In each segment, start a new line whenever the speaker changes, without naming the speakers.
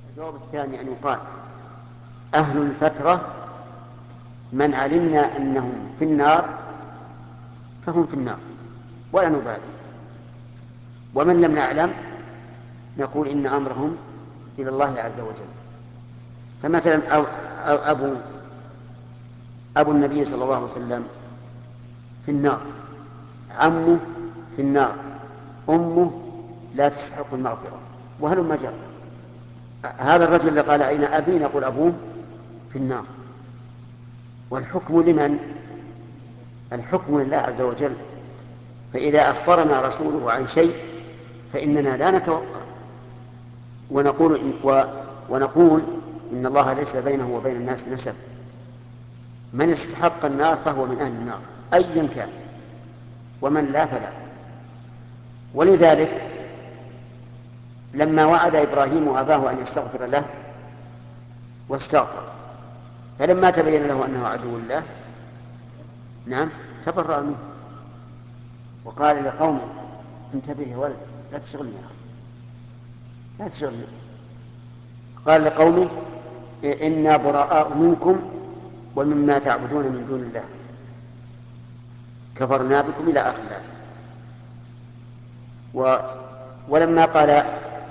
الجواب الثاني أن يقال أهل الفترة من علمنا أنهم في النار فهم في النار ولا نبالي، ومن لم نعلم نقول إن أمرهم إلى الله عز وجل. فمثلا أبو النبي صلى الله عليه وسلم في النار، عمه في النار، أمه لا تستحق المغفرة، وهلم جرى. هذا الرجل اللي قال أين أبي نقول أبوه في النار. والحكم لمن؟ الحكم لله عز وجل. فإذا أخبرنا رسوله عن شيء فإننا لا نتوقع ونقول إن الله ليس بينه وبين الناس نسب، من استحق النار فهو من أهل النار أيا كان، ومن لا فلا. ولذلك لما وعد إبراهيم أباه أن يستغفر له واستغفر، فلما تبين له أنه عدو الله تبرأ منه وقال لقومه انتبه يا ولد لا تشغلني يا أخي لا تشغلني. قال لقومه إنا براء منكم ومما تعبدون من دون الله كفرنا بكم إلى آخر الآية. ولما قال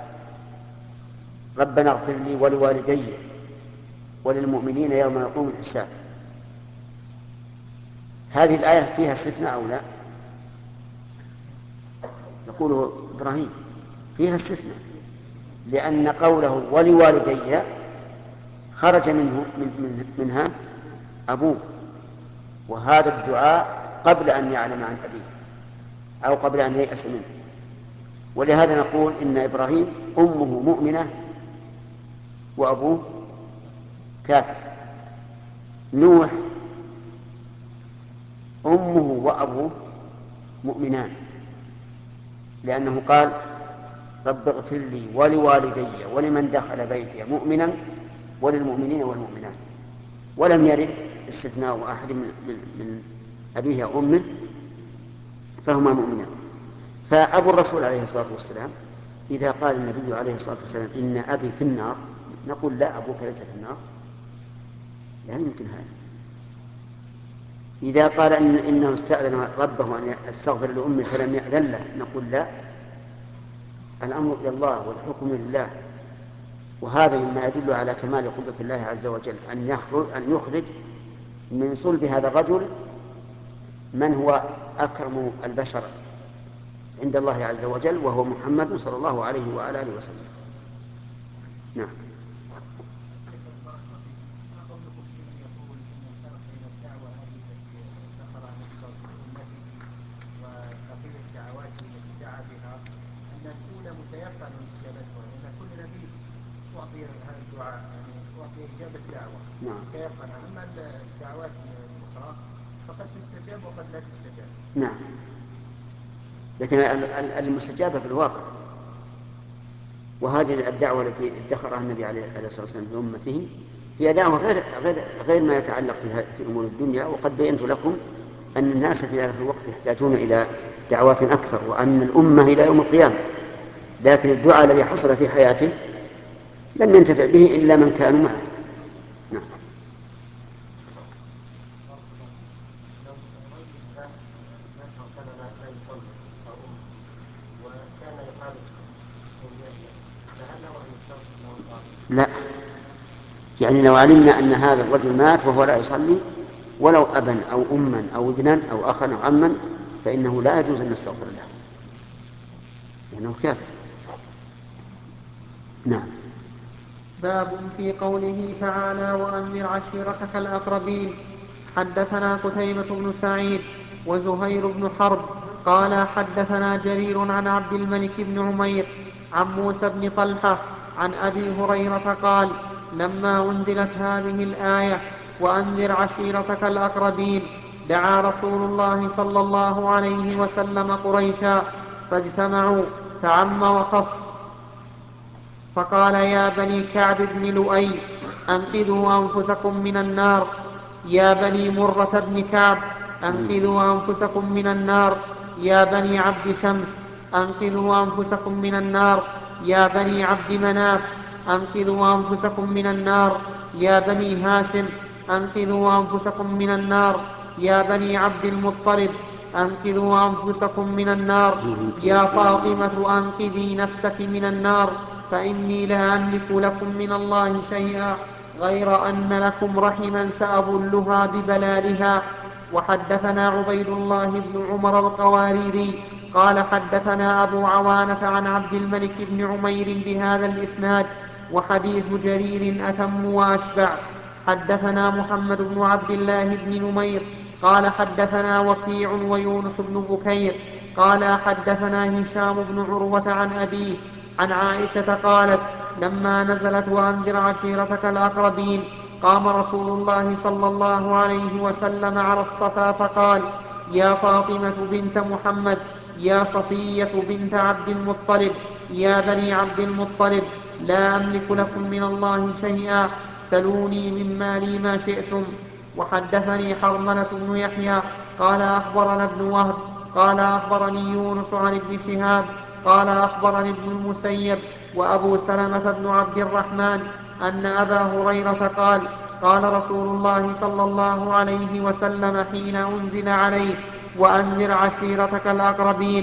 ربنا اغفر لي ولوالدي وللمؤمنين يوم يقوم الحساب، هذه الآية فيها استثناء أو لا؟ يقوله إبراهيم فيها استثناء، لأن قوله ولوالدي خرج منها أبوه، وهذا الدعاء قبل أن يعلم عن أبيه أو قبل أن ييأس منه. ولهذا نقول إن إبراهيم أمه مؤمنة وأبوه كافر. نوح أمه وأبوه مؤمنان، لأنه قال رب اغفر لي ولوالدي ولمن دخل بيتي مؤمنا وللمؤمنين والمؤمنات، ولم يرد استثناء أحد من أبيه وأمه فهما مؤمنان. فأبو الرسول عليه الصلاة والسلام إذا قال النبي عليه الصلاة والسلام إن أبي في النار نقول لا أبوك ليس في النار، لا يمكن هذا. إذا قال إنه استأذن ربه أن يستغفر لأمه فلم يأذن له نقول لا، الأمر إلى الله والحكم لله. وهذا مما يدل على كمال قدرة الله عز وجل أن يخرج من صلب هذا الرجل من هو أكرم البشر عند الله عز وجل، وهو محمد صلى الله عليه وعلى آله وسلم. نعم. نعم. أما الدعوات الأخرى فقد تستجاب وقد لا تستجاب. نعم. لكن المستجابة في الواقع، وهذه الدعوة التي ادخرها النبي عليه الصلاة والسلام لأمته هي دعوة غير ما يتعلق في أمور الدنيا. وقد بينت لكم أن الناس في ذلك الوقت يحتاجون إلى دعوات أكثر، وأن الأمة إلى يوم القيامة، لكن الدعاء الذي حصل في حياته لم ينتفع به إلا من كانوا معه. نعم. لا، يعني لو علمنا أن هذا الرجل مات وهو لا يصلي ولو أبا أو أما أو ابنا أو أخا أو عما فإنه لا يجوز أن نستغفر له لأنه كافر. نعم.
باب في قوله تعالى وأنذر عشيرتك الأقربين. حدثنا قتيبة بن سعيد وزهير بن حرب قال حدثنا جرير عن عبد الملك بن عمير عن موسى بن طلحة عن أبي هريرة قال لما أنزلت هذه الآية وأنذر عشيرتك الأقربين دعا رسول الله صلى الله عليه وسلم قريشا فاجتمعوا فعم وخص فقال يا بني كعب بن لؤي أنقذوا أنفسكم من النار، يا بني مرة بن كعب أنقذوا أنفسكم من النار، يا بني عبد شمس أنقذوا أنفسكم من النار، يا بني عبد مناف أنقذوا أنفسكم من النار يا بني هاشم أنقذوا أنفسكم من النار يا بني عبد المطلب أنقذوا أنفسكم من النار يا فاطمة أنقذي نفسك من النار فإني لا أملك لكم من الله شيئا غير أن لكم رحما سأبلها ببلالها. وحدثنا عبيد الله بن عمر القواريري قال حدثنا أبو عوانة عن عبد الملك بن عمير بهذا الإسناد وحديث جرير أتم وأشبع. حدثنا محمد بن عبد الله بن نمير قال حدثنا وكيع ويونس بن بكير قال حدثنا هشام بن عروة عن أبيه عن عائشة قالت لما نزلت وأنذر عشيرتك الأقربين قام رسول الله صلى الله عليه وسلم على الصفا فقال يا فاطمة بنت محمد يا صفية بنت عبد المطلب يا بني عبد المطلب لا أملك لكم من الله شيئا سلوني من مالي ما شئتم. وحدثني حرملة بن يحيى قال أخبرنا ابن وهب قال أخبرني يونس عن ابن شهاب قال أخبرني ابن المسيب وأبو سلمة بن عبد الرحمن أن أبا هريرة قال قال رسول الله صلى الله عليه وسلم حين أنزل عليه وأنذر عشيرتك الأقربين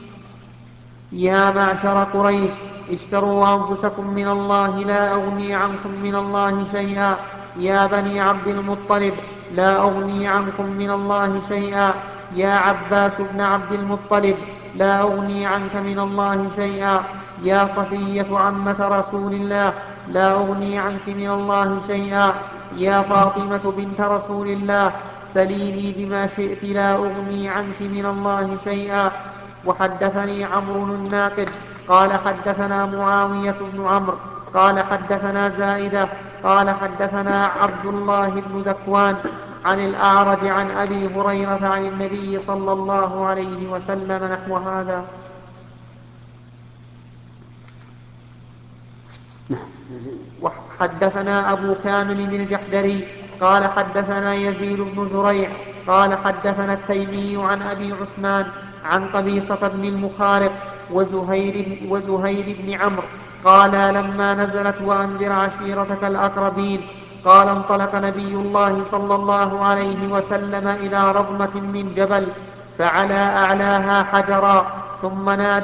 يا معشر قريش اشتروا أنفسكم من الله لا أغني عنكم من الله شيئا يا بني عبد المطلب لا أغني عنكم من الله شيئا يا عباس بن عبد المطلب لا أغني عنك من الله شيئا يا صفية عمة رسول الله لا أغني عنك من الله شيئا يا فاطمة بنت رسول الله سليني بما شئت لا أغني عنك من الله شيئا. وحدثني عمرو الناقد قال حدثنا معاوية بن عمرو قال حدثنا زائدة قال حدثنا عبد الله بن ذكوان عن الأعرج عن أبي هريرة عن النبي صلى الله عليه وسلم نحو هذا. وحدثنا أبو كامل الجحدري قال حدثنا يزيد بن زريع قال حدثنا التيمي عن أبي عثمان عن قبيصة بن المخارق وزهير بن عمرو قال لما نزلت وأنذر عشيرتك الأقربين قال انطلق نبي الله صلى الله عليه وسلم إلى رضمة من جبل فعلى أعلاها حجرا ثم نادى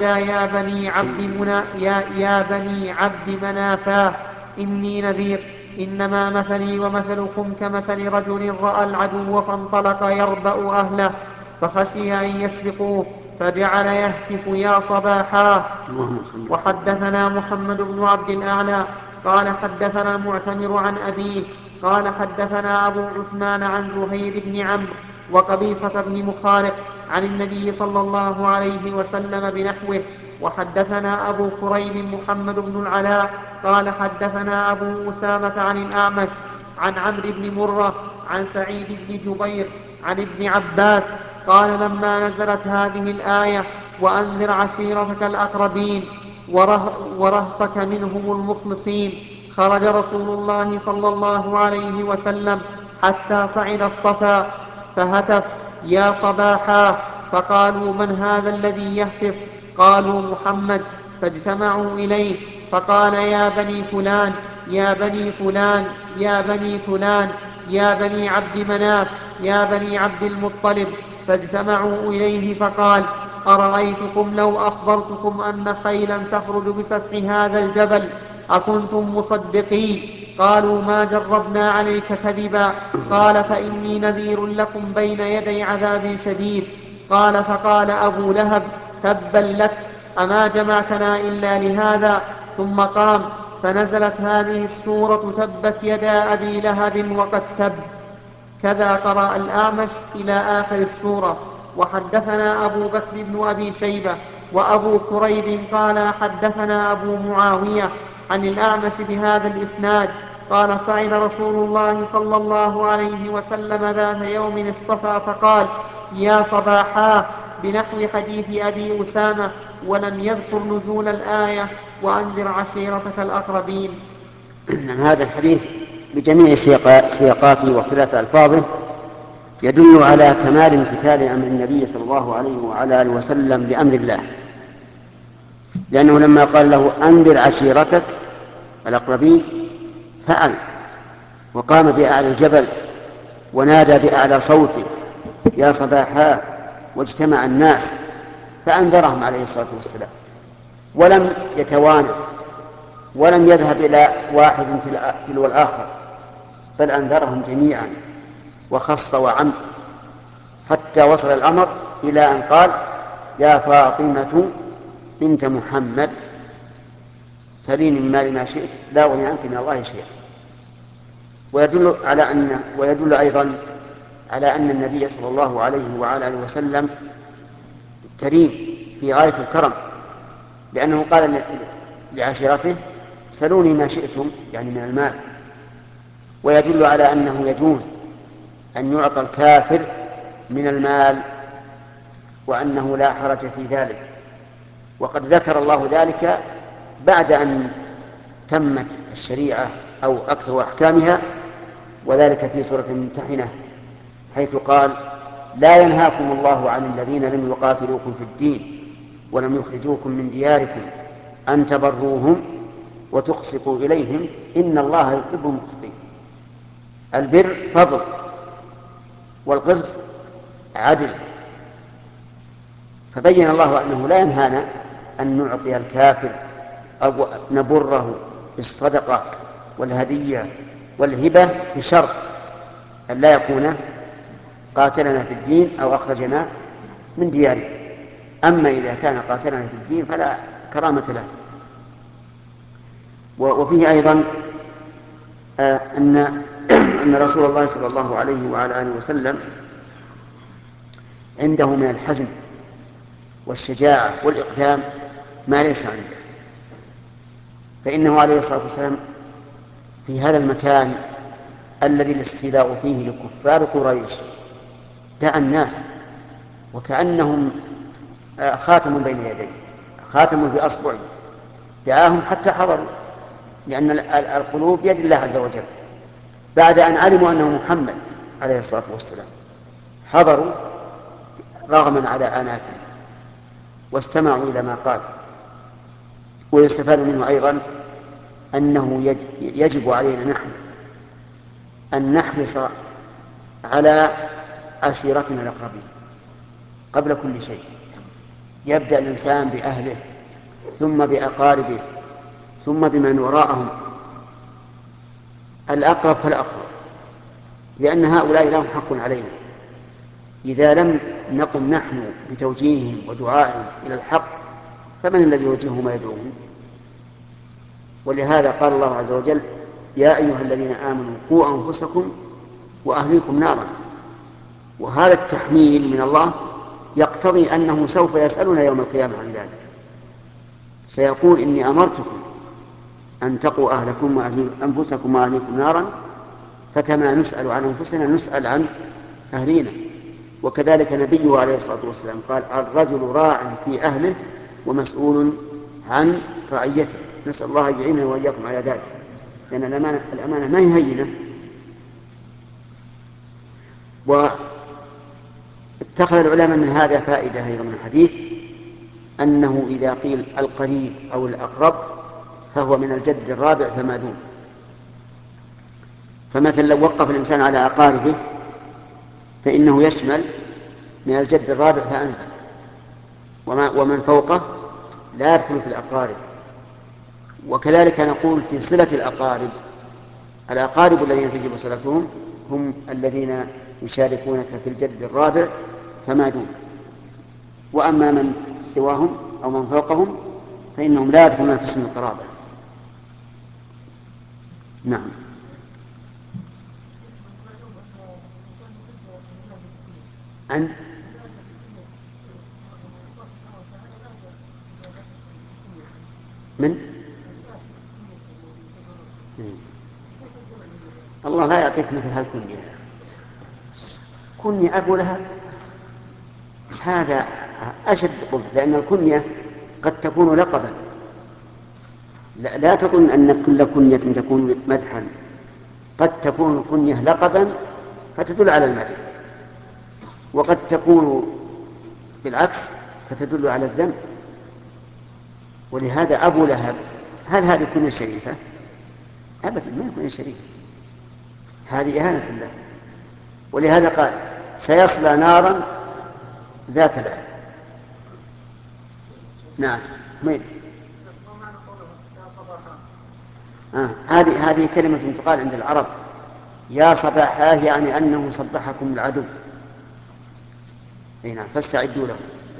يا بني عبد منافاه إني نذير إنما مثلي ومثلكم كمثل رجل رأى العدو فانطلق يربأ أهله فخشي أن يسبقوه فجعل يهتف يا صباحا. وحدثنا محمد بن عبد الأعلى قال حدثنا المعتمر عن أبيه قال حدثنا أبو عثمان عن زهير بن عمرو وقبيصة بن مخارق عن النبي صلى الله عليه وسلم بنحوه. وحدثنا أبو كريب محمد بن العلاء قال حدثنا أبو أسامة عن الأعمش عن عمرو بن مرة عن سعيد بن جبير عن ابن عباس قال لما نزلت هذه الآية وأنذر عشيرتك الأقربين ورهطك منهم المخلصين خرج رسول الله صلى الله عليه وسلم حتى صعد الصفا فهتف يا صباحا فقالوا من هذا الذي يهتف قالوا محمد فاجتمعوا إليه فقال يا بني فلان يا بني فلان يا بني فلان يا بني عبد مناف يا بني عبد المطلب فاجتمعوا إليه فقال أرأيتكم لو أخبرتكم أن خيلا تخرج بسفح هذا الجبل أكنتم مصدقين قالوا ما جربنا عليك كذبا قال فإني نذير لكم بين يدي عذاب شديد قال فقال أبو لهب تبا لك أما جمعتنا إلا لهذا ثم قام فنزلت هذه السورة تبت يدا أبي لهب وقد تب. كذا قرأ الأعمش إلى آخر السورة. وحدثنا أبو بكر بن أبي شيبة وأبو كريب قال حدثنا أبو معاوية عن الأعمش بهذا الإسناد قال صعد رسول الله صلى الله عليه وسلم ذات يوم الصفا فقال يا صباحا بنحو حديث أبي أسامة ولم يذكر نزول الآية وأنذر عشيرتك الأقربين.
هذا الحديث بجميع سياقاته واختلاف ألفاظه يدل على كمال امتثال أمر النبي صلى الله عليه وعلى آله وسلم بأمر الله، لأنه لما قال له أنذر عشيرتك الأقربين فعل، وقام بأعلى الجبل ونادى بأعلى صوته يا صباحا، واجتمع الناس فأنذرهم عليه الصلاة والسلام، ولم يتوانى ولم يذهب إلى واحد تلو الآخر، بل أنذرهم جميعا وخص وعم، حتى وصل الأمر إلى أن قال يا فاطمة بنت محمد سليني من مال ما شئت لا أغني عنك من الله شيئا. ويدل أيضا على أن النبي صلى الله عليه وعلى آله وسلم كريم في غاية الكرم، لأنه قال لعشيرته سلوني ما شئتم، يعني من المال. ويدل على أنه يجوز أن يعطى الكافر من المال، وأنه لا حرج في ذلك. وقد ذكر الله ذلك بعد أن تمت الشريعة أو أكثر أحكامها، وذلك في سورة الممتحنة حيث قال لا ينهاكم الله عن الذين لم يقاتلوكم في الدين ولم يخرجوكم من دياركم أن تبروهم وتقسطوا إليهم إن الله يحب المقسطين. البر فضل، والقسط عدل. فبين الله أنه لا ينهانا أن نعطي الكافر أو نبره بالصدقة والهدية والهبة بشرط أن لا يكون قاتلنا في الدين أو أخرجنا من ديارنا. أما إذا كان قاتلنا في الدين فلا كرامة له. وفيه أيضا أن رسول الله صلى الله عليه وعلى آله وسلم عنده من الحزم والشجاعة والإقدام ما ليس عنده، فإنه عليه الصلاة والسلام في هذا المكان الذي الاستيلاء فيه لكفار قريش دعا الناس وكأنهم خاتم بين يديه، خاتم بأصبعه، دعاهم حتى حضروا، لأن القلوب بيد الله عز وجل. بعد أن علموا أنه محمد عليه الصلاة والسلام حضروا رغما على آنافهم واستمعوا إلى ما قال. ويستفاد منه أيضا أنه يجب علينا نحن أن نحرص على عشيرتنا الأقربين قبل كل شيء. يبدأ الإنسان بأهله ثم بأقاربه ثم بمن وراءهم، الأقرب فالأقرب، لأن هؤلاء لهم حق علينا. إذا لم نقم نحن بتوجيههم ودعائهم إلى الحق فمن الذي يوجههم ويدعوهم؟ ولهذا قال الله عز وجل يا أيها الذين آمنوا قوا أنفسكم وأهليكم نارا. وهذا التحميل من الله يقتضي أنه سوف يسألنا يوم القيامة عن ذلك، سيقول إني أمرتكم أن تقوا أنفسكم وأهليكم نارا، فكما نسأل عن أنفسنا نسأل عن أهلينا. وكذلك نبيه عليه الصلاة والسلام قال الرجل راع في أهله ومسؤول عن رعيته. نسأل الله أن يعيننا وإياكم على ذلك، لأن الأمانة ما هي هينة. واتخذ العلماء من هذا فائدة أيضا من الحديث، أنه إذا قيل القريب أو الأقرب فهو من الجد الرابع فما دون. فمثلا لو وقف الإنسان على أقاربه فإنه يشمل من الجد الرابع فأنزل، ومن فوقه لا يدخل في الأقارب. وكذلك نقول في صلة الأقارب الذين تجب صلتهم هم الذين يشاركونك في الجد الرابع فما دون. وأما من سواهم أو من فوقهم فإنهم لا يدخلون في اسم القرابة. نعم. من الله لا يعطيك مثل هالكنية. كنية أبو لهب هذا أشد قبح، لأن الكنية قد تكون لقبا. لا تظن أن كل كنية تكون مدحا، قد تكون الكنية لقبا فتدل على المدح، وقد تكون بالعكس فتدل على الذم. ولهذا أبو لهب هل هذه كنية شريفة؟ أبدا ما يكون شريك، هذه إهانة الله. ولهذا قال سيصلى نارا ذات لهب. نعم ميل. هذه كلمة تقال عند العرب، يا صباحاه، يعني أنه صبحكم العدو. نعم فاستعدوا له.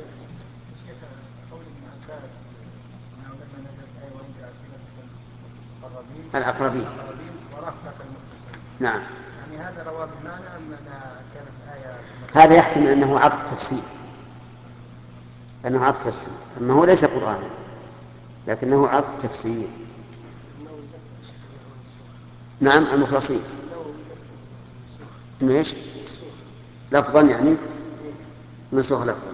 الأقربين نعم.
يعني هذا رواه بالمعنى أم أنها كانت آية؟
هذا يحتمل أنه عطف تفسير، أنه عطف تفسير، أما هو ليس قرآنا لكنه عطف تفسير. نعم المخلصين ايش؟ لفظا يعني منسوخ لفظا.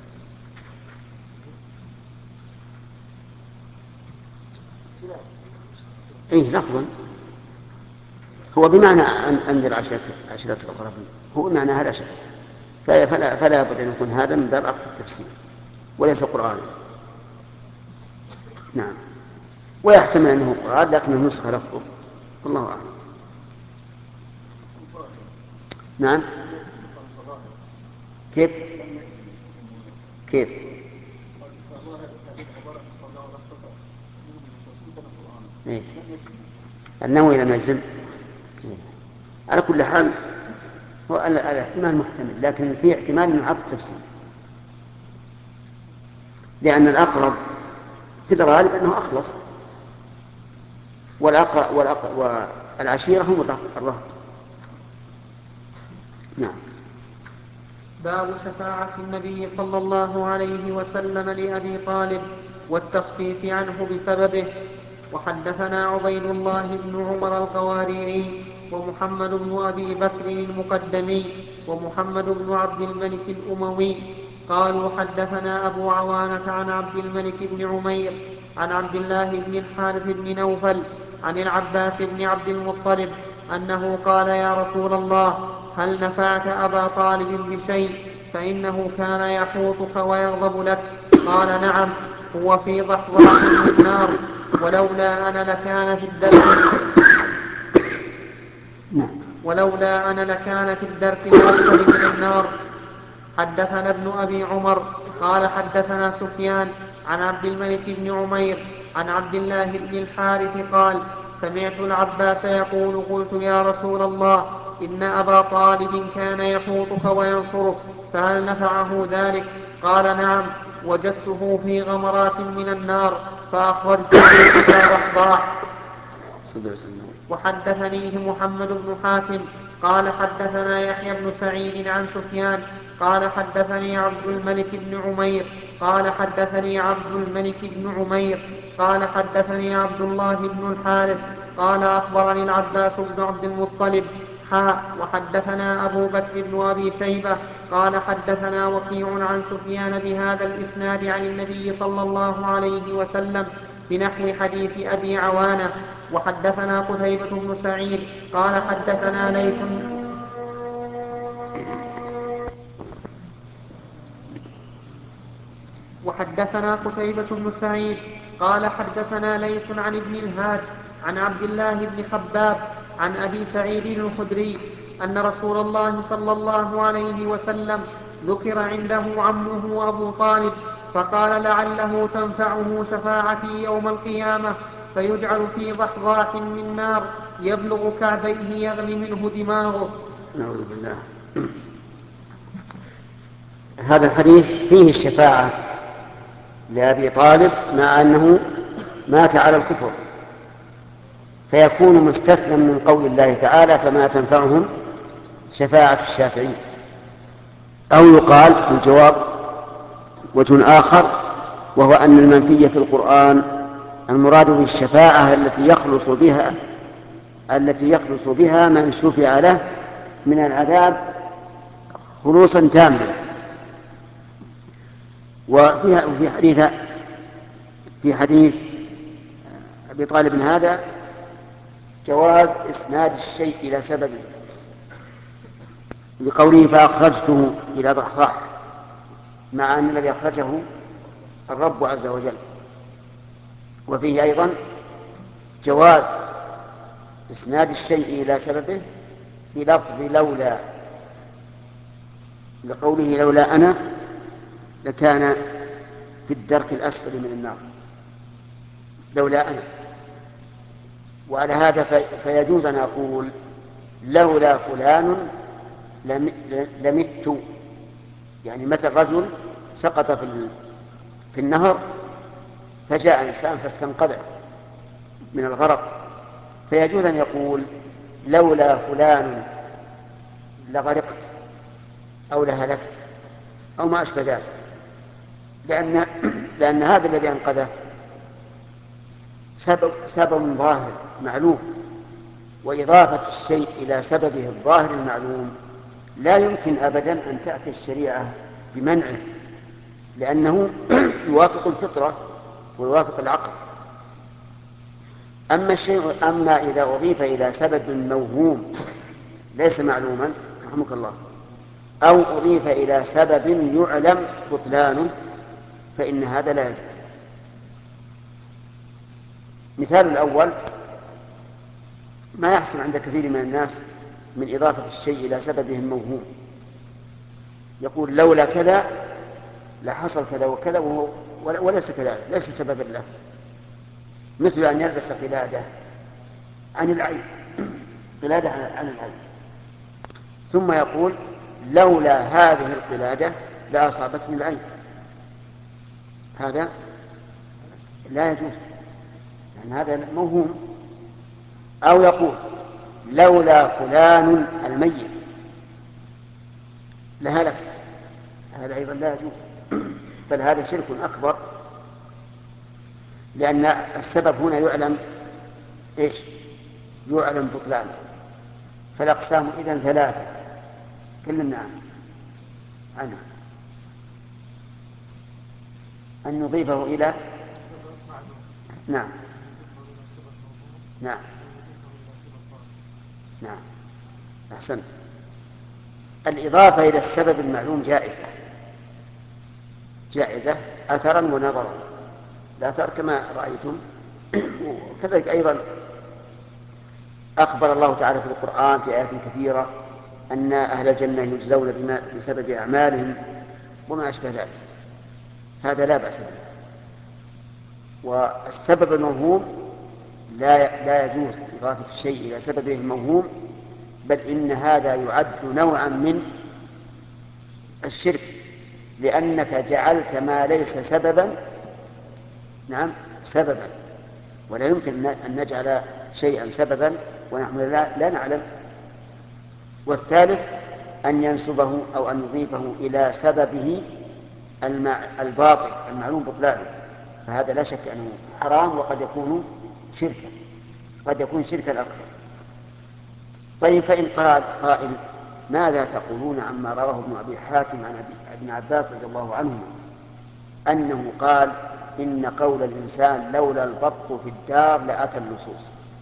اي لفظا، هو بمعنى انذر عشيرتك الاقربين، هو معنى هذا شيء، فلا بد ان يكون هذا من باب عطف التفسير وليس قرآنا. نعم، ويحتمل انه قرآن لكنه نسخ لفظه، والله اعلم. نعم كيف كيف إيه؟ النووي لم يجزم. إيه؟ على كل حال هو الاحتمال محتمل، لكن في احتمال انه عطف التفسير، لأن الأقرب في الغالب أنه أخلص، والعشيرة هم الرهط. نعم.
باب شفاعة النبي صلى الله عليه وسلم لأبي طالب والتخفيف عنه بسببه. وحدثنا عبيد الله بن عمر القواريري ومحمد بن أبي بكر المقدمي ومحمد بن عبد الملك الأموي قالوا حدثنا أبو عوانة عن عبد الملك بن عمير عن عبد الله بن الحارث بن نوفل عن العباس بن عبد المطلب أنه قال يا رسول الله هل نفعت أبا طالب بشيء فإنه كان يحوطك ويغضب لك؟ قال نعم، هو في ضحضاح من نار ولولا أنا لكان في الدرك الأسفل من النار. حدثنا ابن أبي عمر قال حدثنا سفيان عن عبد الملك بن عمير عن عبد الله بن الحارث قال سمعت العباس يقول قلت يا رسول الله إن أبا طالب كان يحوطك وينصرك فهل نفعه ذلك؟ قال نعم، وجدته في غمرات من النار فأخرجته إلى ضحضاح. وحدثنيه محمد بن حاتم قال حدثنا يحيى بن سعيد عن سفيان قال حدثني عبد الملك بن عمير قال حدثني عبد الله بن الحارث قال أخبرني العباس بن عبد المطلب وحدثنا أبو بكر بن أبي شيبة قال حدثنا وكيع عن سفيان بهذا الإسناد عن النبي صلى الله عليه وسلم بنحو حديث أبي عوانة. وحدثنا قتيبة بن سعيد قال حدثنا ليث عن ابن الهاج عن عبد الله بن خباب عن أبي سعيد الخدري أن رسول الله صلى الله عليه وسلم ذكر عنده عمه أبو طالب فقال لعله تنفعه شفاعتي يوم القيامة فيجعل في ضحضاح من نار يبلغ كعبيه يغلي منه دماغه.
نعوذ بالله. هذا الحديث فيه الشفاعة لأبي طالب مع أنه مات على الكفر، فيكون مستثنى من قول الله تعالى فما تنفعهم شفاعة الشافعين. أو يقال في الجواب وجه آخر، وهو أن المنفي في القرآن المراد بالشفاعة التي يخلص بها من شفع له من العذاب خلوصا تاما. في حديث أبي طالب هذا جواز إسناد الشيء إلى سببه بقوله فأخرجته إلى ضحضاح، مع أن الذي أخرجه الرب عز وجل. وفيه أيضا جواز إسناد الشيء إلى سببه بلفظ لولا، لقوله لولا أنا لكان في الدرك الأسفل من النار، لولا أنا. وعلى هذا فيجوز أن أقول لولا فلان لمت، يعني مثل رجل سقط في النهر فجاء إنسان فاستنقذه من الغرق، فيجوز أن يقول لولا فلان لغرقت أو لهلكت أو ما أشبه ذلك، لأن هذا الذي أنقذه سبب ظاهر معلوم، وإضافة الشيء إلى سببه الظاهر المعلوم لا يمكن أبدا أن تأتي الشريعة بمنعه، لأنه يوافق الفطرة ويوافق العقل. أما إذا أضيف إلى سبب موهوم ليس معلوما رحمك الله، أو أضيف إلى سبب يعلم بطلانه، فإن هذا لا يجوز. مثال الأول ما يحصل عند كثير من الناس من إضافة الشيء إلى سببه الموهوم، يقول لولا كذا لحصل كذا وكذا وليس كذلك، ليس سببا له، مثل أن يلبس قلادة عن العين، قلادة عن العين، ثم يقول لولا هذه القلادة لأصابتني العين، هذا لا يجوز لأن هذا موهوم. أو يقول لولا فلان الميت لهلكت، هذا أيضا لا يجوز، بل هذا شرك أكبر، لأن السبب هنا يعلم إيش؟ يعلم بطلانه. فالأقسام إذن ثلاثة، كلمنا عنها، أن نضيفه إلى نعم نعم نعم أحسنت. الإضافة إلى السبب المعلوم جائزة أثرا ونظرا، الأثر كما رأيتم. وكذلك أيضا أخبر الله تعالى في القرآن في آيات كثيرة أن أهل الجنة يجزون بسبب أعمالهم وما أشبه ذلك، هذا لا بأس به. والسبب الموهوم لا يجوز إضافة الشيء إلى سببه الموهوم، بل إن هذا يعد نوعا من الشرك، لأنك جعلت ما ليس سببا نعم سببا، ولا يمكن أن نجعل شيئا سببا ونحن لا نعلم. والثالث أن ينسبه أو أن يضيفه إلى سببه الباطل المعلوم بطلانه، فهذا لا شك أنه حرام، وقد يكون شركا، قد يكون شركا أكبر. طيب، فإن قال قائل ماذا تقولون عما رواه ابن أبي حاتم عن ابن عباس رضي الله عنهما أنه قال إن قول الإنسان لولا البط في الدار لأتى اللصوص؟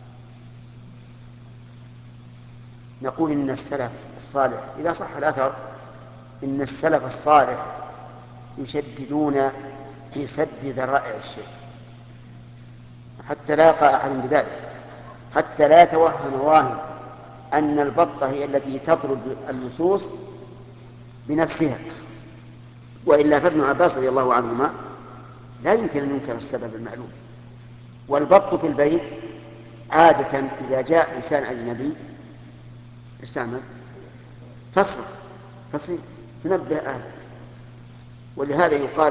نقول إن السلف الصالح، إذا صح الأثر، إن السلف الصالح يشددون في سد ذرائع الشيء حتى لا يقع أحد بذلك، حتى لا يتوهم واهم أن البطة هي التي تطرد اللصوص بنفسها. وإلا فابن عباس رضي الله عنهما لا يمكن أن ينكر السبب المعلوم. والبط في البيت عادة إذا جاء إنسان أجنبي استعمل تصرف تنبه أهله. ولهذا يقال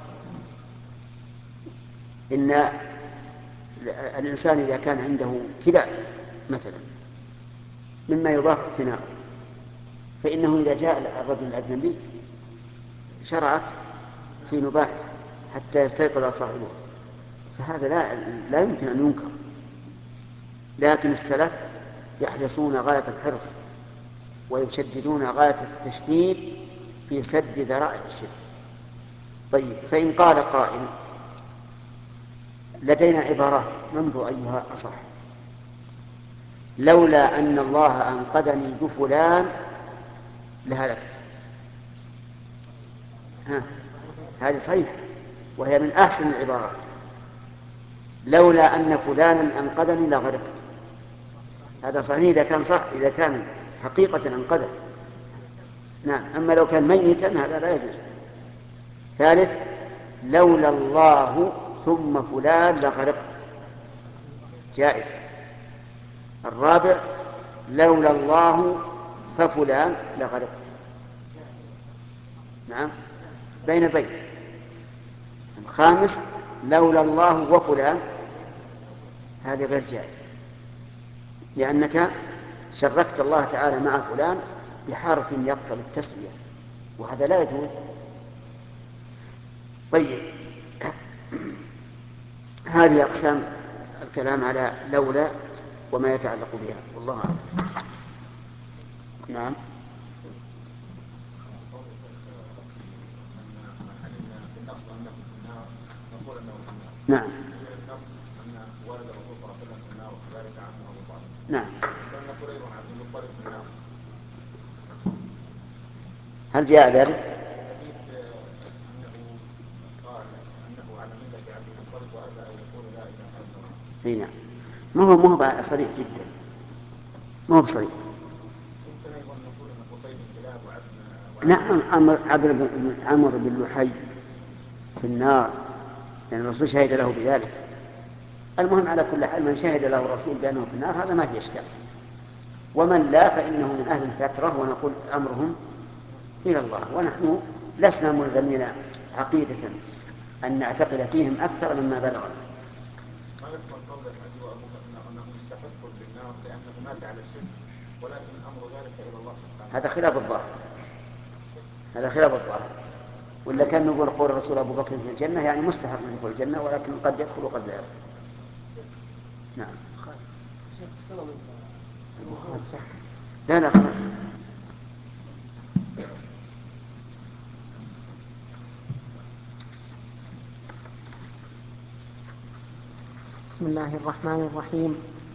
إن الإنسان إذا كان عنده كلاب مثلا مما يضاف اقتناءه، فإنه إذا جاء الرجل الأجنبي شرعت في نباح حتى يستيقظ صاحبه، فهذا لا يمكن أن ينكر. لكن السلف يحرصون غاية الحرص ويشددون غاية التشديد في سد ذرائع الشرك. طيب، فإن قال قائل لدينا عبارات ننظر أيها أصح، لولا أن الله أنقذني بفلان لهلكت، هذه صحيحة وهي من أحسن العبارات، لولا أن فلانا أنقذني لغرقت، هذا صحيح إذا كان صح، إذا كان حقيقة أنقذه. نعم. أما لو كان ميتا هذا لا يجوز. ثالث: لولا الله ثم فلان لغرقت، جائز. الرابع: لولا الله ففلان لغرقت. نعم، بين بين. الخامس: لولا الله وفلان، هذه غير جائزة، لأنك شركت الله تعالى مع فلان بحرف يقتضي التسوية، وهذا لا يجوز. طيب، هذه أقسام الكلام على لولا وما يتعلق بها، والله أعلم. نعم. نعم. نعم. هل جاء ذلك؟ نعم. ما هو صريح جدا، ما هو بصريح. نعم. عمرو بن لحي في النار، لأن الرسول شهد له بذلك. المهم على كل حال، من شهد له الرسول بأنه في النار هذا ما في إشكال، ومن لا فإنه من أهل الفترة، ونقول أمرهم إلى الله، ونحن لسنا ملزمين عقيدة أن نعتقد فيهم أكثر مما بلغنا.
ما يحمل قول الحديث وأبوك أنه مستحق بالنار لأنه مات على الشرك، ولكن الأمر ذلك إلى الله سبحانه.
هذا خلاف الظاهر، هذا خلاف الظاهر. ولا كان نقول قول الرسول أبو بكر في الجنة يعني مستحق من يدخل الجنة، ولكن قد يدخل وقد لا يدخل. نعم. صح. لا خلاص.
بسم الله الرحمن الرحيم.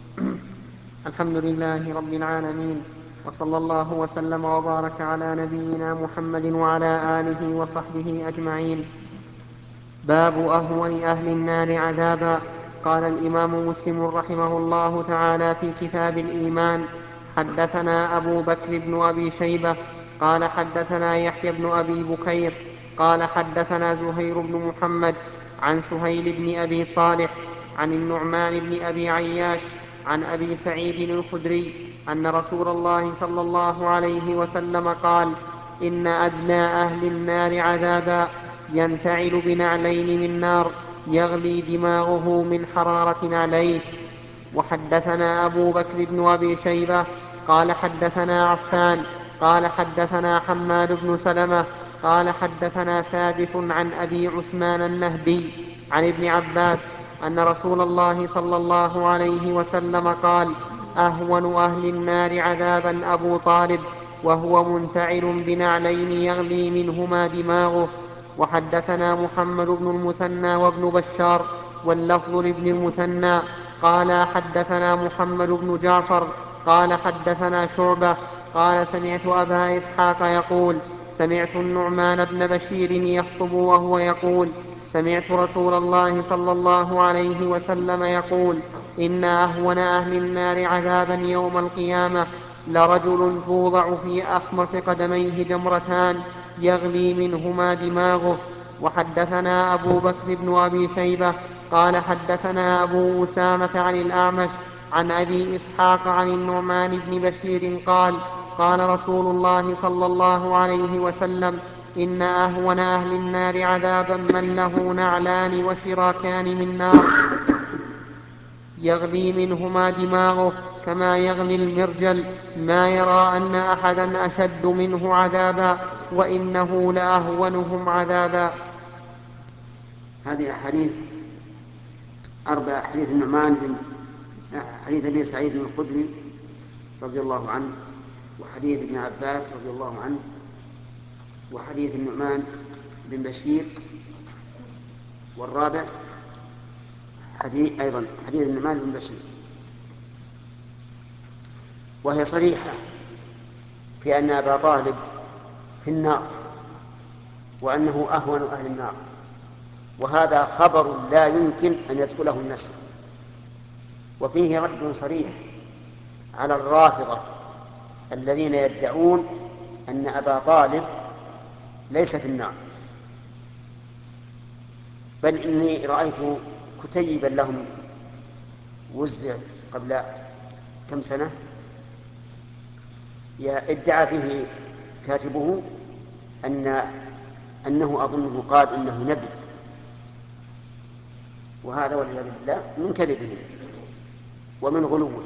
الحمد لله رب العالمين، وصلى الله وسلم وبارك على نبينا محمد وعلى آله وصحبه أجمعين. باب أهون أهل النار عذابا. قال الإمام مسلم رحمه الله تعالى في كتاب الإيمان: حدثنا أبو بكر بن أبي شيبة قال حدثنا يحيى بن أبي بكير قال حدثنا زهير بن محمد عن سهيل بن أبي صالح عن النعمان بن أبي عياش عن أبي سعيد الخدري أن رسول الله صلى الله عليه وسلم قال: إن أدنى أهل النار عذابا ينتعل بنعلين من نار يغلي دماغه من حرارة نعليه. وحدثنا أبو بكر بن أبي شيبة قال حدثنا عفان قال حدثنا حماد بن سلمة قال حدثنا ثابت عن أبي عثمان النهدي عن ابن عباس أن رسول الله صلى الله عليه وسلم قال: أهون أهل النار عذابا أبو طالب وهو منتعل بنعلين يغلي منهما دماغه. وحدثنا محمد بن المثنى وابن بشار واللفظ لابن المثنى قال حدثنا محمد بن جعفر قال حدثنا شعبة قال سمعت أبا إسحاق يقول: سمعت النعمان بن بشير يخطب وهو يقول: سمعت رسول الله صلى الله عليه وسلم يقول: إن أهون أهل النار عذابا يوم القيامة لرجل توضع في أخمص قدميه جمرتان يغلي منهما دماغه. وحدثنا أبو بكر بن أبي شيبة قال حدثنا أبو أسامة عن الأعمش عن أبي إسحاق عن النعمان بن بشير قال: قال رسول الله صلى الله عليه وسلم: إن أهون أهل النار عذابا من له نعلان وشراكان من نار يغلي منهما دماغه كما يغلي المرجل، ما يرى أن أحدا أشد منه عذابا وإنه لأهونهم عذابا.
هذه أحاديث أربع: حديث النعمان بن حديث أبي سعيد الخدري رضي الله عنه، وحديث ابن عباس رضي الله عنه، وحديث النعمان بن بشير، والرابع حديث النعمان بن بشير. وهي صريحة في أن أبا طالب في النار وأنه أهون أهل النار، وهذا خبر لا يمكن أن يدخله النسخ. وفيه رد صريح على الرافضة الذين يدعون أن أبا طالب ليس في النار، بل إني رأيت كتيبا لهم وزع قبل كم سنة ادعى فيه كاتبه أنه أظنه قال إنه نبي، وهذا والعياذ بالله من كذبه ومن غلوه.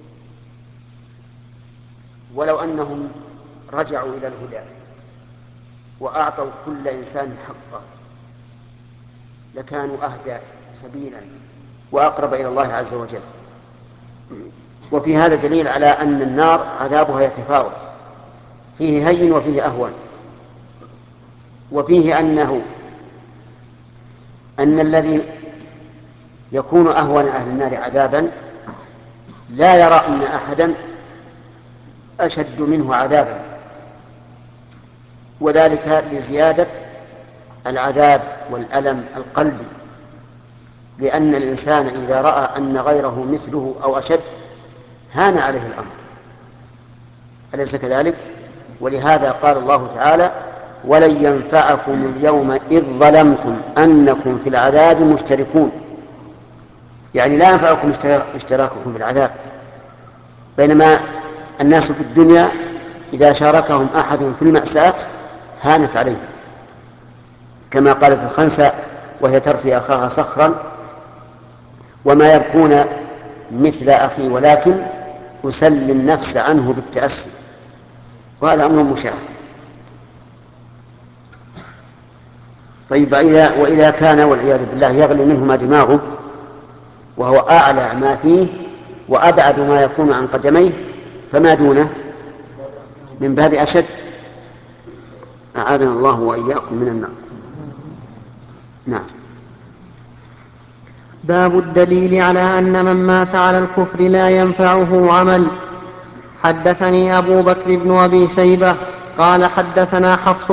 ولو أنهم رجعوا إلى الهدى وأعطوا كل إنسان حقه لكانوا أهدى سبيلا وأقرب إلى الله عز وجل. وفي هذا دليل على أن النار عذابها يتفاوت، فيه هين وفيه أهون، وفيه أن الذي يكون أهون أهل النار عذابا لا يرى أن أحدا أشد منه عذابا، وذلك لزيادة العذاب والألم القلبي، لأن الإنسان إذا رأى أن غيره مثله أو أشد هان عليه الأمر، أليس كذلك؟ ولهذا قال الله تعالى: ولن ينفعكم اليوم إذ ظلمتم أنكم في العذاب مشتركون، يعني لا ينفعكم اشتراككم في العذاب، بينما الناس في الدنيا إذا شاركهم أحد في المأساة هانت عليهم، كما قالت الخنسة وهي ترثي أخاها صخرا: وما يبكون مثل أخي ولكن أسلي النفس عنه بالتأسي. وهذا أمر مشاهد. طيب، وإذا كان والعياذ بالله يغلي منهما دماغه وهو أعلى ما فيه وأبعد ما يكون عن قدميه، فما دونه من باب أشد. أعاذنا الله وإياكم من النار. نعم.
باب الدليل على أن من مات على الكفر لا ينفعه عمل. حدثني أبو بكر بن أبي شيبة قال حدثنا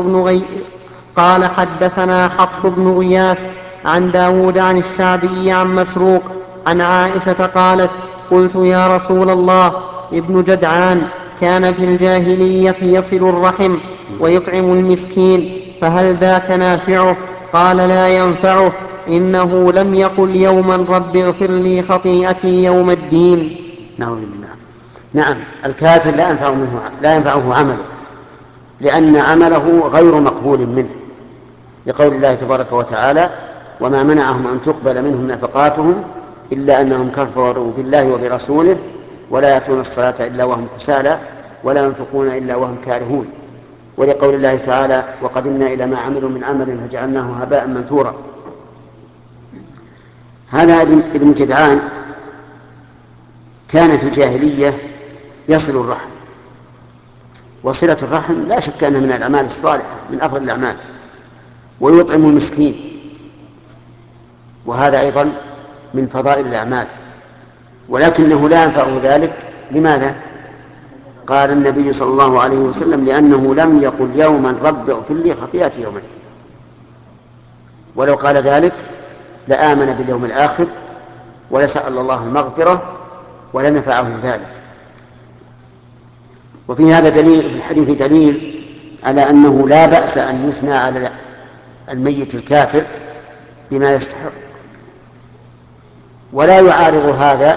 حفص بن غياث عن داود عن الشعبي عن مسروق عن عائشة قالت: قلت يا رسول الله، ابن جدعان كان في الجاهلية يصل الرحم ويطعم المسكين، فهل ذاك نافعه؟ قال: لا ينفعه، إنه لم يقل يوما رب اغفر لي خطيئتي يوم الدين.
نعوذ بالله. نعم، الكافر لا ينفعه عمله، لأن عمله غير مقبول منه، لقول الله تبارك وتعالى: وما منعهم أن تقبل منهم نفقاتهم إلا أنهم كفروا بالله وبرسوله ولا يأتون الصلاة إلا وهم كسالى ولا ينفقون إلا وهم كارهون. ولقول الله تعالى: وقدمنا إلى ما عملوا من عمل فجعلناه هباء منثورا. هذا ابن جدعان كان في الجاهلية يصل الرحم، وصلة الرحم لا شك أنها من الأعمال الصالحة، من أفضل الأعمال، ويطعم المسكين، وهذا أيضا من فضائل الأعمال، ولكنه لا ينفعه ذلك. لماذا؟ قال النبي صلى الله عليه وسلم: لأنه لم يقل يوما رب اغفر لي خطيئتي يوم الدين. ولو قال ذلك لآمن باليوم الآخر ولسأل الله المغفرة ولنفعه ذلك. وفي هذا دليل، في الحديث دليل على أنه لا بأس أن يثنى على الميت الكافر بما يستحق، ولا يعارض هذا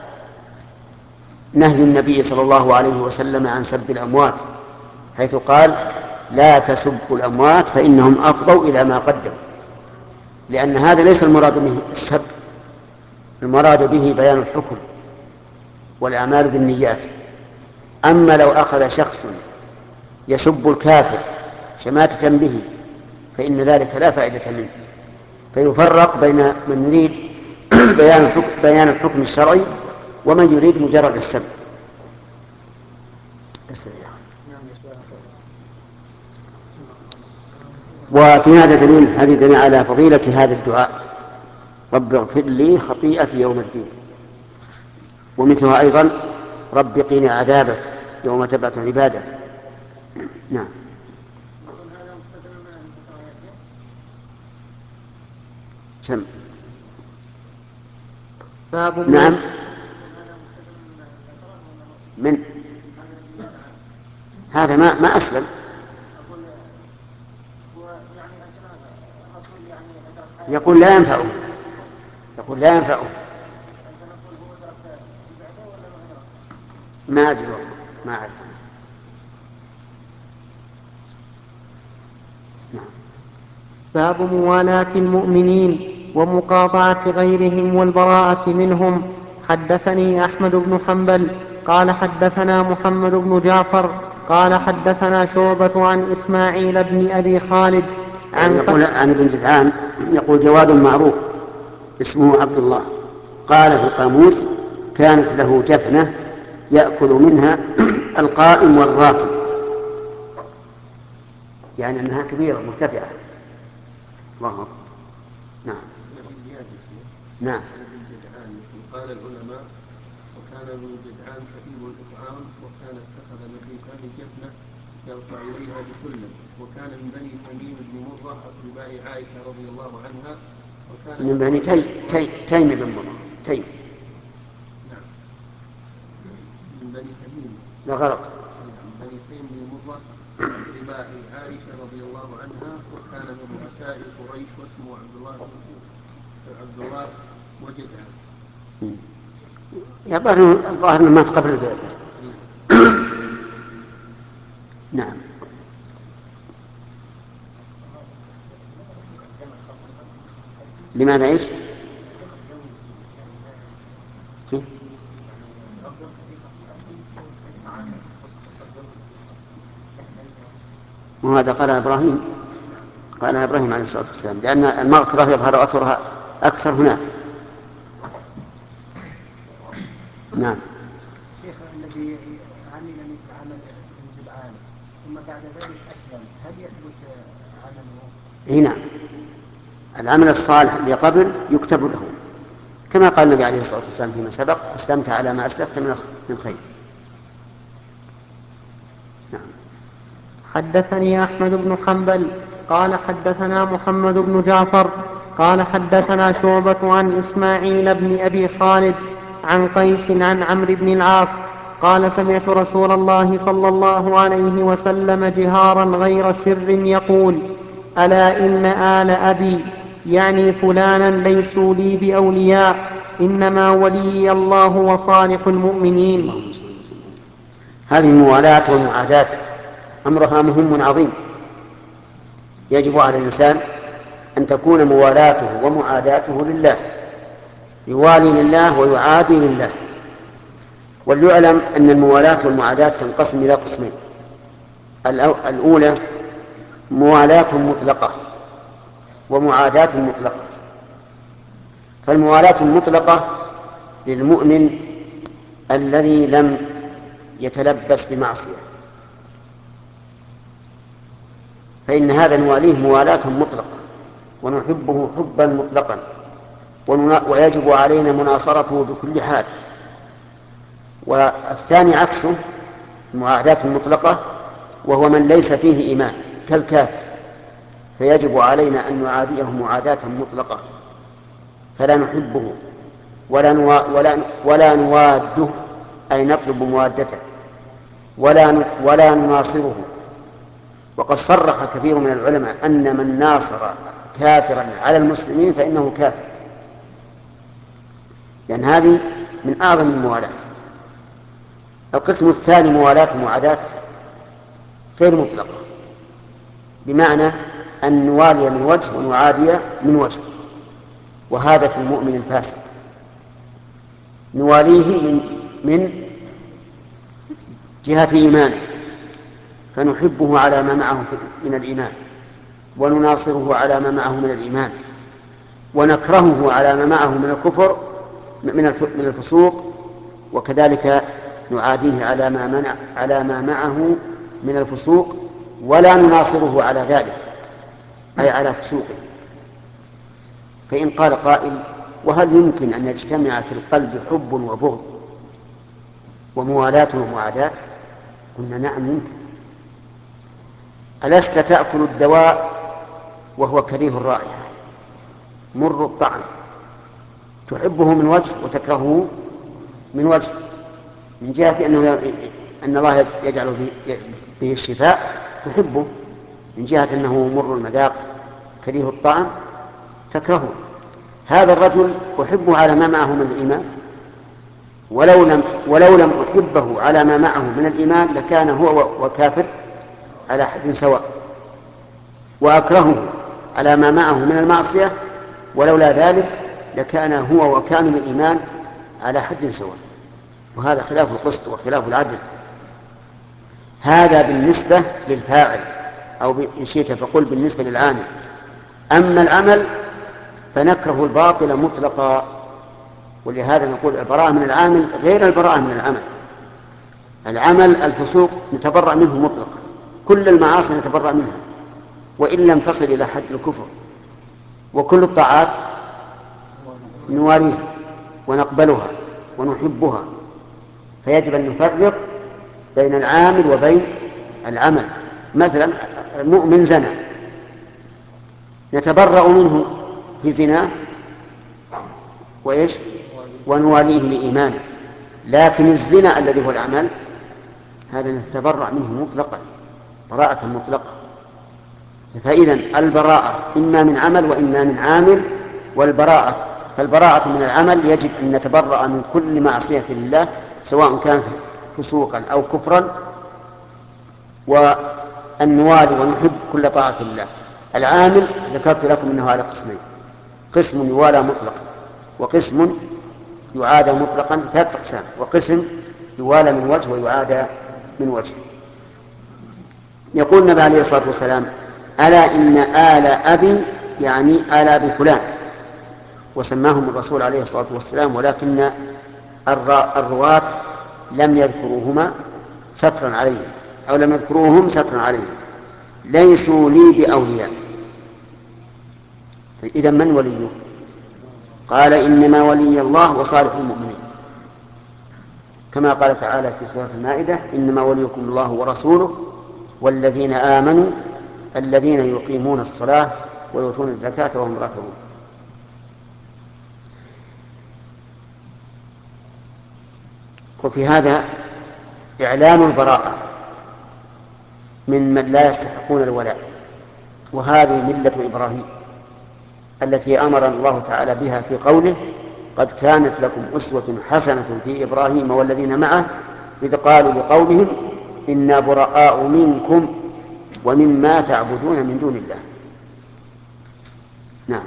نهي النبي صلى الله عليه وسلم عن سب الأموات، حيث قال: لا تسبوا الأموات فإنهم أفضوا إلى ما قدموا، لأن هذا ليس المراد به السب، المراد به بيان الحكم والأعمال بالنيات. أما لو أخذ شخص يسب الكافر شماتة به فإن ذلك لا فائدة منه، فيفرق بين من يريد بيان الحكم الشرعي ومن يريد مجرد السب. وفي هذا دليل على فضيلة هذا الدعاء: رب اغفر لي خطيئتي يوم الدين. ومثلها أيضا: رب قني عذابك يوم تبعث عبادك. نعم. سم. نعم. من هذا ما أسلم. يقول لا ينفعه، يقول لا ينفعه. ما أدري والله، ما أعرف. نعم.
باب موالاة المؤمنين ومقاطعة غيرهم والبراءة منهم. حدثني أحمد بن حنبل قال حدثنا محمد بن جعفر قال حدثنا شعبة عن إسماعيل بن أبي خالد
يعني يقول عن ابن جدعان، يقول جواد معروف اسمه عبد الله، قال في القاموس كانت له جفنة يأكل منها القائم والراكب، يعني أنها كبيرة مرتفعة. الله أكبر. نعم. نعم.
قال العلماء وكان ابن جدعان كثير الإطعام وكان اتخذ نبيتا لجفنة يرفع إليها بكله، وكان من بني تميم بن مرة أقرباء عائشة رضي الله عنها، وكان
من بني تيم بن مرة. تيم.
نعم. من بني تميم.
لا غلط.
من بني تيم بن مرة أقرباء عائشة رضي الله عنها، وكان من رؤساء قريش واسمه عبد الله وجدعان.
الظاهر مات قبل البعثة. نعم. لماذا ايش؟ وهذا قال إبراهيم عليه الصلاة والسلام، لأن المغفرة يظهر أثرها أكثر هناك. نعم.
شيخ الذي عمل مثل عمل ابن جدعان ثم بعد ذلك أسلم، هل يثبت عمله؟
نعم. العمل الصالح اللي قبل يكتب له، كما قال النبي عليه الصلاة والسلام فيما سبق: أسلمت على ما أسلفت من خير. نعم.
حدثني أحمد بن حنبل قال حدثنا محمد بن جعفر قال حدثنا شعبة عن إسماعيل بن أبي خالد عن قيس عن عمرو بن العاص قال سمعت رسول الله صلى الله عليه وسلم جهارا غير سر يقول: ألا إن آل أبي يعني فلانا ليسوا لي بأولياء، إنما ولي الله وصالح المؤمنين.
هذه الموالاة والمعاداة أمرها مهم عظيم، يجب على الإنسان أن تكون موالاته ومعاداته لله، يوالي لله ويعادي لله. وليعلم أن الموالاة والمعاداة تنقسم إلى قسمين: الأولى موالاة مطلقة ومعاداة مطلقة. فالموالاة المطلقة للمؤمن الذي لم يتلبس بمعصية، فإن هذا نواليه موالاة مطلقة ونحبه حبا مطلقا، ويجب علينا مناصرته بكل حال. والثاني عكسه، المعاداة المطلقة، وهو من ليس فيه إيمان كالكافر، فيجب علينا أن نعاديه معاداة مطلقة، فلا نحبه ولا نواده، أي نطلب موادته، ولا نناصره. وقد صرح كثير من العلماء أن من ناصر كافرا على المسلمين فإنه كافر، لأن هذه من أعظم الموالاة. القسم الثاني موالاة ومعاداة غير مطلقة، بمعنى أن نوالي من وجه ونعادي من وجه، وهذا في المؤمن الفاسق نواليه من جهة إيمانه، فنحبه على ما معه من الإيمان، ونناصره على ما معه من الإيمان، ونكرهه على ما معه من الكفر من الفسوق، وكذلك نعاديه على ما معه من الفسوق، ولا نناصره على ذلك، أي على فسوقه. فإن قال قائل: وهل يمكن أن يجتمع في القلب حب وبغض وموالاة ومعاداة؟ قلنا: نعم يمكن. ألست تأكل الدواء وهو كريه الرائحة مر الطعم، تحبه من وجه وتكرهه من وجه، من جهة أن الله يجعل به الشفاء تحبه، من جهة أنه مر المذاق كريه الطعم تكرهه. هذا الرجل أحبه على ما معه من الإيمان، ولو لم أحبه على ما معه من الإيمان لكان هو وكافر على حد سواء، وأكرهه على ما معه من المعصية ولولا ذلك لكان هو وكامل الإيمان على حد سواء. وهذا خلاف القسط وخلاف العدل. هذا بالنسبة للفاعل، أو إن شئت فقل بالنسبة للعامل. أما العمل فنكره الباطل مطلقا، ولهذا نقول البراءة من العامل غير البراءة من العمل. العمل الفسوق نتبرأ منه مطلقا، كل المعاصي نتبرأ منها وإن لم تصل إلى حد الكفر، وكل الطاعات نواليها ونقبلها ونحبها. فيجب أن نفرق بين العامل وبين العمل. مثلا المؤمن زنى نتبرأ منه في زناه وإيش ونواليه لإيمانه، لكن الزنا الذي هو العمل هذا نتبرأ منه مطلقا براءة مطلقة. فإذا البراءة إما من عمل وإما من عامل، فالبراءة من العمل يجب أن نتبرأ من كل معصية لله سواء كان فسوقا أو كفرا، وأن نوالي ونحب كل طاعة الله. العامل ذكرت لكم أنه على قسمين: قسم يوالى مطلقا، وقسم يعادى مطلقا، 3 أقسام، وقسم يوالى من وجه ويعادى من وجه. يقول النبي عليه الصلاة والسلام: ألا إن آل أبي، يعني آل بفلان، وسماهم الرسول عليه الصلاة والسلام، ولكن الرواة لم يذكروهما سترا عليهم، أو لم يذكروهم سترا عليهم، ليسوا لي بأولياء. إذا من وليه؟ قال: إنما ولي الله وصالح المؤمنين، كما قال تعالى في سورة المائدة: إنما وليكم الله ورسوله والذين آمنوا الذين يقيمون الصلاة ويؤتون الزكاة وهم راكعون. وفي هذا إعلان البراءة من لا يستحقون الولاء، وهذه ملة إبراهيم التي أمر الله تعالى بها في قوله: قد كانت لكم أسوة حسنة في إبراهيم والذين معه إذ قالوا لقومهم إنا براء منكم ومما تعبدون من دون الله. نعم.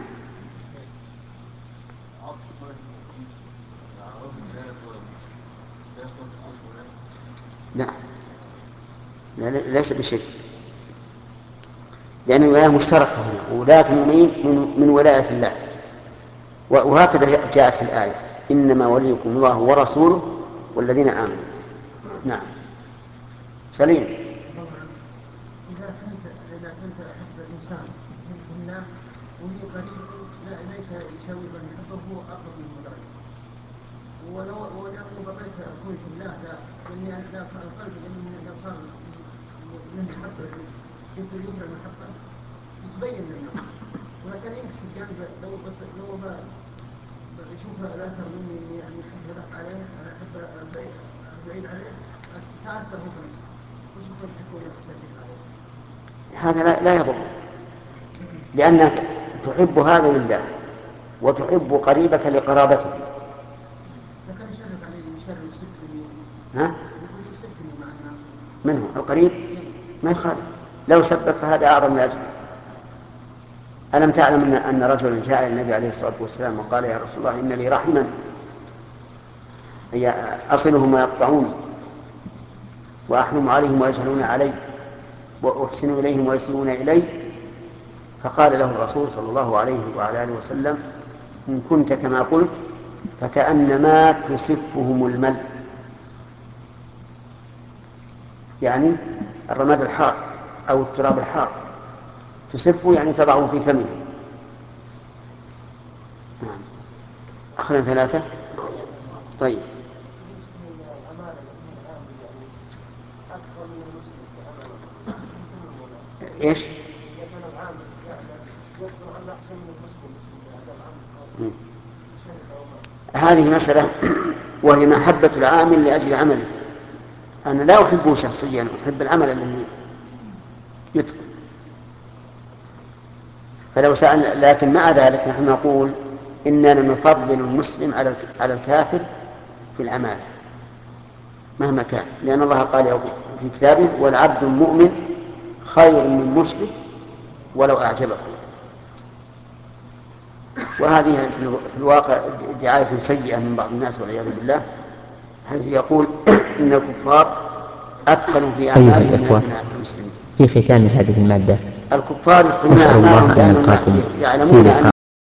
لا ليس بشيء، لأن الولاية مشتركة هنا، ولاية المؤمنين من ولاية الله، وهكذا جاءت في الآية: إنما وليكم الله ورسوله والذين آمنوا. نعم. سليم.
إذا كنت أحب الإنسان من الله ولي قريب ليس يساوي من يحبه هو أقرب من درجة، ولو بقيت أكون في الله لأني لا القلب لأنه لو صار من محبة يمكن يظهر المحبة يتبين للناس، ولكن ينكسر الجانب لو يشوف الآخر مني يعني أحب هذا عليه أحب بعيد عليه تأثر هو وش يكون تكون عليه.
هذا لا يضر، لأنك تحب هذا لله وتحب قريبك لقرابته.
لكن يشرف عليه يشرف يسبني.
ها؟
يقول يسبني مع الناس.
من هو القريب؟ ما يخالف، لو سبك فهذا أعظم من أجله. ألم تعلم أن رجلا جاء إلى النبي عليه الصلاة والسلام وقال: يا رسول الله إن لي رحما أصلهم ويقطعوني وأحلم عليهم ويجهلون علي وأحسن إليهم ويسيئون إلي. فقال له الرسول صلى الله عليه وعلى آله وسلم: إن كنت كما قلت فكأنما تسفهم المل، يعني الرماد الحار أو التراب الحار، تسفه يعني تضعه في فمه. أخذنا 3. طيب. إيش؟ هذه مسألة وهي محبة العامل لأجل عمله. أنا لا أحبه شخصيا، أحب العمل الذي يتقن. فلو سأل، لكن مع ذلك نحن نقول إننا نفضل المسلم على الكافر في العمالة مهما كان، لأن الله قال في كتابه: والعبد المؤمن خير من مشرك ولو أعجبكم. وهذه في الواقع دعاية سيئة من بعض الناس والعياذ بالله، حيث يقول إن الكفار أتقنوا في أعمالهم من المسلمين.
في ختام هذه المادة
الكفار يتقنون
أسأل الله
أعمالهم
أن
لأنهم
نلقاكم
يعلمون أن